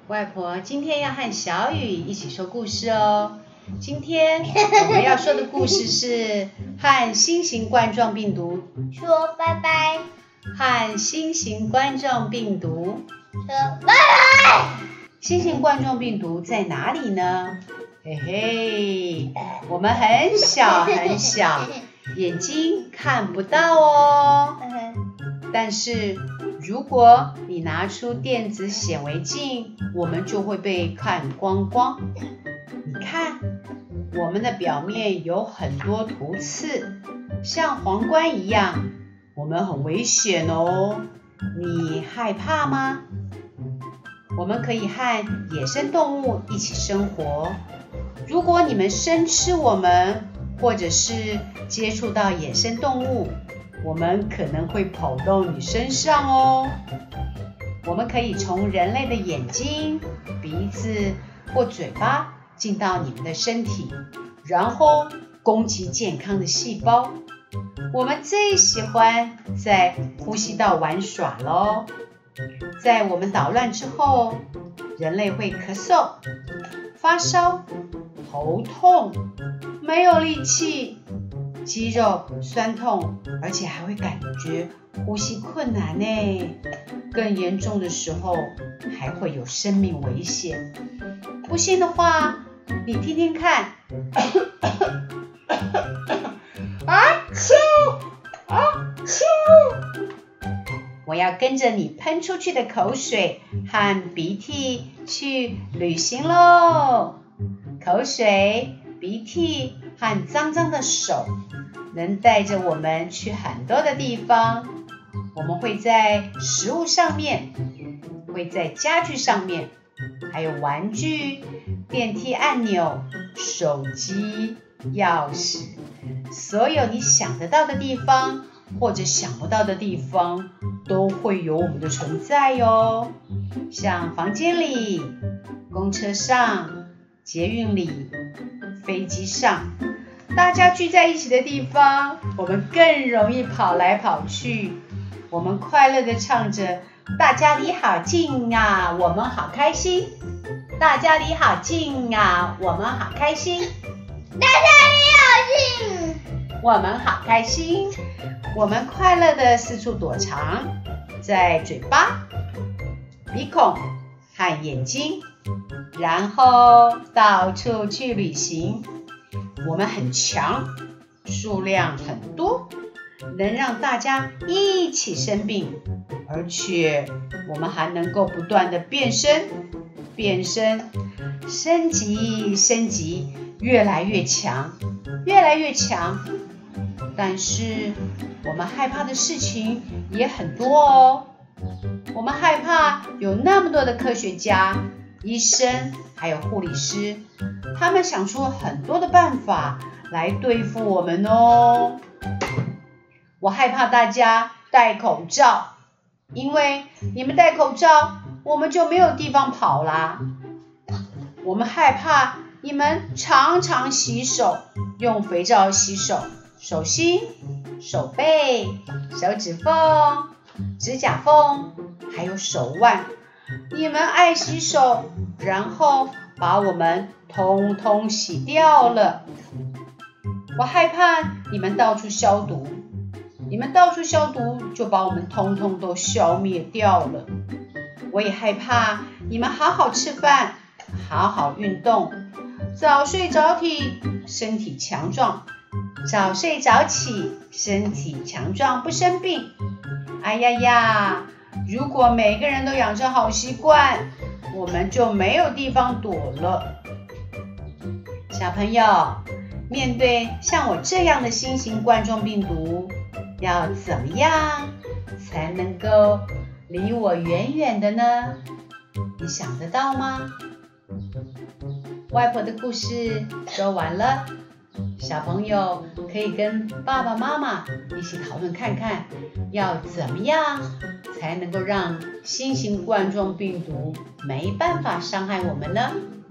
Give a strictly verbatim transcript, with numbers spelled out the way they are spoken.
外婆今天要和小雨一起说故事哦。今天我们要说的故事是和新型冠状病毒说拜拜， 和新型冠状病毒说拜拜。 新型冠状病毒在哪里呢？嘿嘿，我们很小很小，眼睛看不到哦。但是如果你拿出电子显微镜，我们就会被看光光。你看，我们的表面有很多突刺，像皇冠一样，我们很危险哦。你害怕吗？我们可以和野生动物一起生活。如果你们生吃我们，或者是接触到野生动物，我们可能会跑到你身上哦。我们可以从人类的眼睛、鼻子或嘴巴进到你们的身体，然后攻击健康的细胞。我们最喜欢在呼吸道玩耍咯。在我们捣乱之后，人类会咳嗽、发烧、头痛、没有力气、肌肉酸痛，而且还会感觉呼吸困难呢。更严重的时候还会有生命危险。不信的话，你听听看。啊啾啊啾！我要跟着你喷出去的口水和鼻涕去旅行咯。口水、鼻涕和脏脏的手能带着我们去很多的地方。我们会在食物上面，会在家具上面，还有玩具、电梯按钮、手机、钥匙，所有你想得到的地方或者想不到的地方都会有我们的存在哟。像房间里、公车上、捷运里、飞机上，大家聚在一起的地方，我们更容易跑来跑去。我们快乐地唱着大家离好近啊，我们好开心。大家离好近啊，我们好开心。 大家离好近， 我们好开心。我们快乐地四处躲藏，在嘴巴、鼻孔和眼睛，然后到处去旅行。我们很强，数量很多，能让大家一起生病，而且我们还能够不断的变身、变身、升级、升级，越来越强，越来越强。但是我们害怕的事情也很多哦。我们害怕有那么多的科学家、医生还有护理师，他们想出很多的办法来对付我们哦。我害怕大家戴口罩，因为你们戴口罩，我们就没有地方跑啦。我们害怕你们常常洗手，用肥皂洗手，手心、手背、手指缝、指甲缝，还有手腕。你们爱洗手，然后把我们通通洗掉了。我害怕你们到处消毒，你们到处消毒就把我们通通都消灭掉了。我也害怕你们好好吃饭，好好运动，早睡早起，身体强壮，早睡早起，身体强壮，不生病。哎呀呀，如果每个人都养成好习惯，我们就没有地方躲了。小朋友，面对像我这样的新型冠状病毒，要怎么样才能够离我远远的呢？你想得到吗？外婆的故事说完了，小朋友可以跟爸爸妈妈一起讨论看看，要怎么样才能够让新型冠状病毒没办法伤害我们呢？